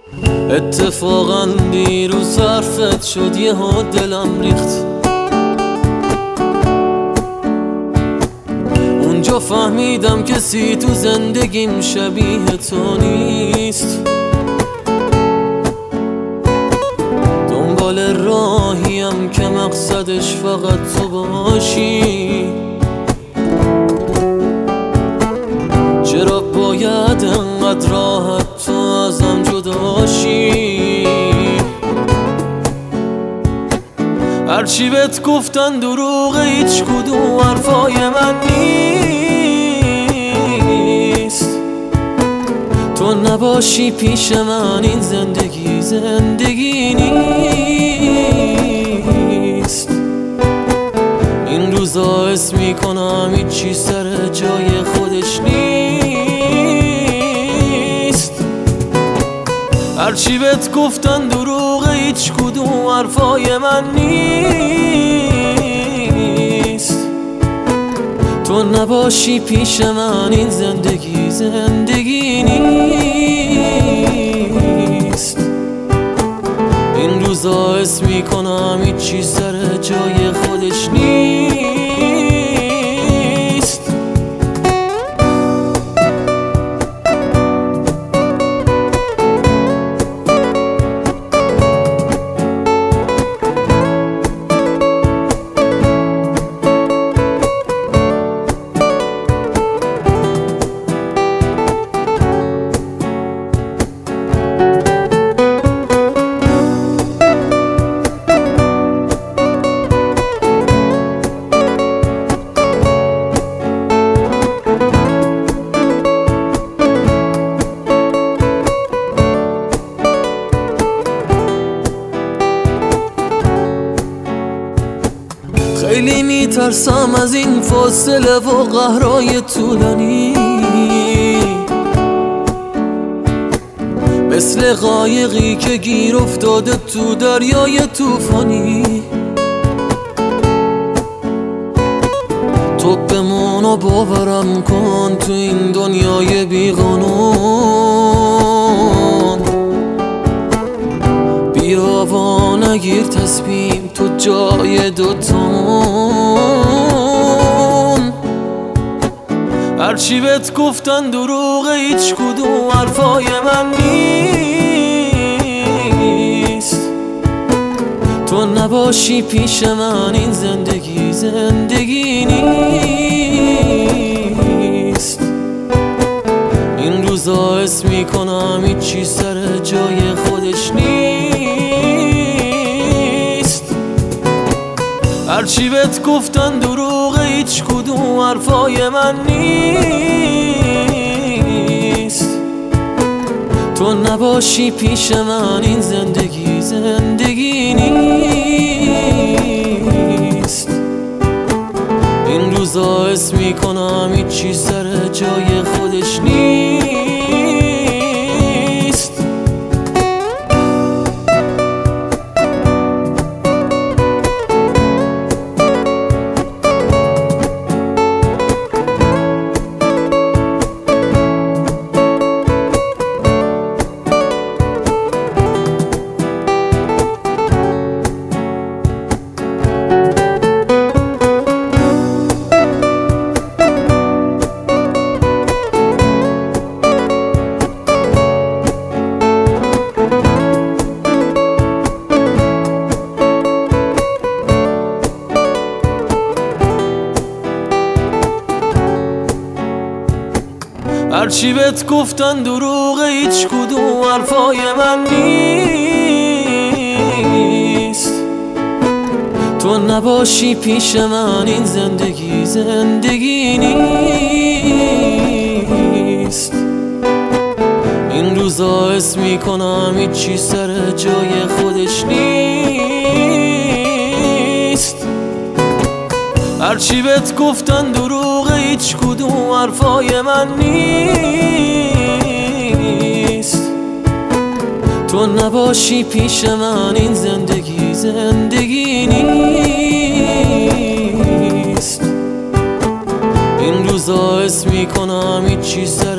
اتفاقا دیروز حرفت شد یهو دلم ریخت. اونجا فهمیدم کسی تو زندگیم شبیه تو نیست. دنبال راهیم که مقصدش فقط تو باشی. چرا باید انقدر راحت تو ازم جداشی؟ هرچی بهت گفتن دروغه، هیچ کدوم حرفای من نیست. تو نباشی پیش من این زندگی نیست. این روزا حس میکنم هیچی سر جای خودش نیست. هرچی بهت گفتن دروغه، هیچ کدوم حرفای من نیست. تو نباشی پیش من این زندگی نیست. این روزا حس میکنم هیچی سر جای خودش نیست. خیلی میترسم از این فاصله و قهرهای طولانی، مثل قایقی که گیر افتاده تو دریای طوفانی. تو بمون و باورم کن تو این دنیای بیقانون. بیا و نگیر تصمیم تو جای دوتامون. هرچی بهت گفتن دروغه، هیچ کدوم حرفای من نیست. تو نباشی پیش من این زندگی نیست. این روزا حس میکنم هیچی سر جای خودش نیست. هرچی بهت گفتن دروغه، هیچ کدوم حرفای من نیست. تو نباشی پیش من این زندگی نیست. این روزا حس میکنم هیچی سر جای خودش نیست. هرچی بهت گفتن دروغه، هیچ کدوم حرفای من نیست. تو نباشی پیش من این زندگی نیست. این روزا حس میکنم هیچی سر جای خودش نیست. هرچی بهت گفتن دروغه، هیچ کدوم حرفای من نیست. تو نباشی پیش من این زندگی نیست. این روزا حس میکنم هیچی سر